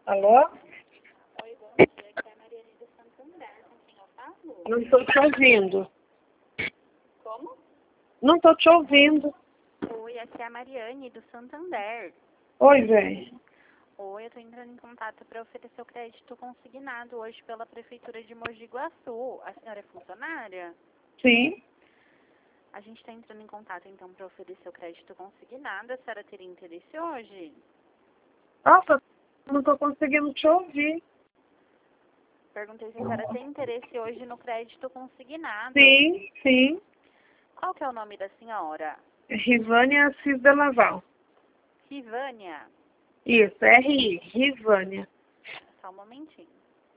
Alô? Oi, bom dia. Aqui é a Mariane do Santander. Com quem eu falo? Não estou te ouvindo. Como? Não estou te ouvindo. Oi, aqui é a Mariane do Santander. Oi, velho. Oi, eu estou entrando em contato para oferecer o crédito consignado hoje pela Prefeitura de Mogi Guaçu. A senhora é funcionária? Sim. A gente está entrando em contato, então, para oferecer o crédito consignado. A senhora teria interesse hoje? Nossa, não estou conseguindo te ouvir. Perguntei se a senhora tem interesse hoje no crédito consignado. Sim, sim. Qual que é o nome da senhora? Rivânia Assis de Laval. Rivânia. Isso, R.I. Rivânia. Só um momentinho.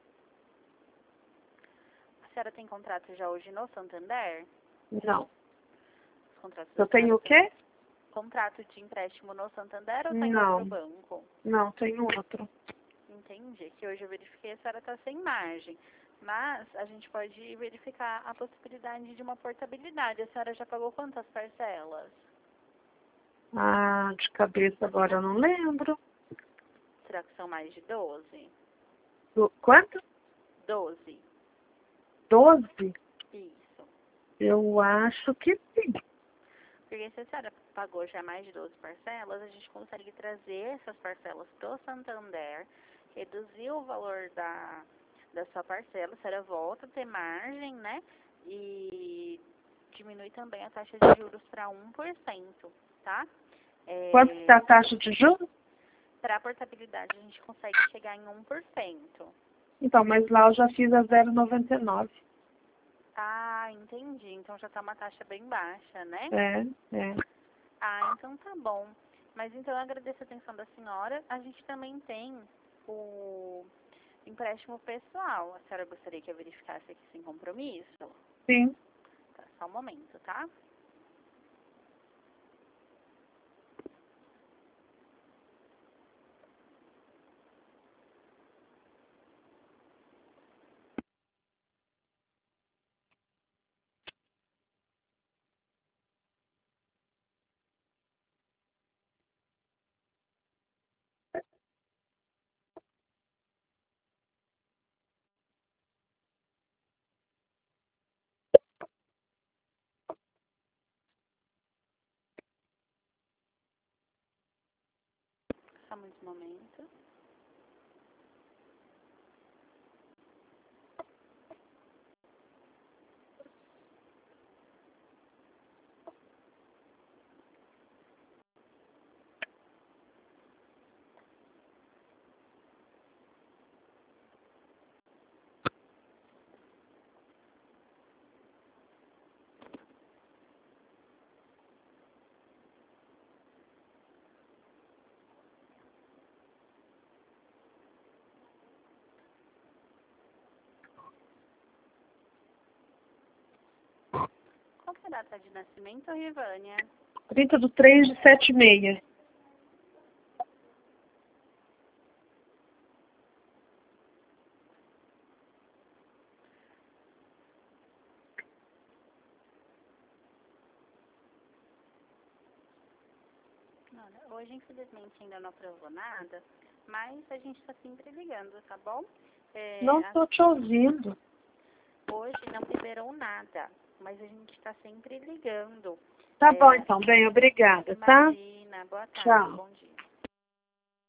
A senhora tem contrato já hoje no Santander? Não. Os contratos Eu da tenho o senhora quê? Contrato de empréstimo no Santander ou tem Não. outro banco? Não, tenho outro. Entendi. Que hoje eu verifiquei a senhora está sem margem. Mas a gente pode verificar a possibilidade de uma portabilidade. A senhora já pagou quantas parcelas? Ah, de cabeça agora eu não lembro. Será que são mais de 12? Quanto? 12. 12? Isso. Eu acho que sim. Porque se a senhora pagou já mais de 12 parcelas, a gente consegue trazer essas parcelas para o Santander, reduzir o valor da sua parcela, a senhora volta a ter margem, né? E diminui também a taxa de juros para 1%, tá? Quanto está a taxa de juros? Para a portabilidade, a gente consegue chegar em 1%. Então, mas lá eu já fiz a 0,99. Ah, entendi. Então já está uma taxa bem baixa, né? É. Ah, então tá bom. Mas então eu agradeço a atenção da senhora. A gente também tem o empréstimo pessoal. A senhora gostaria que eu verificasse aqui sem compromisso? Sim. Tá, só um momento, tá? Só mais um momento. Qual que é a data de nascimento, Rivânia? 30/3/76. Olha, hoje, infelizmente, ainda não aprovou nada, mas a gente está sempre ligando, tá bom? Não estou te ouvindo. Hoje não liberou nada, mas a gente está sempre ligando. Tá bom, então. Bem, obrigada, tá? Imagina, boa tarde, Tchau. bom dia.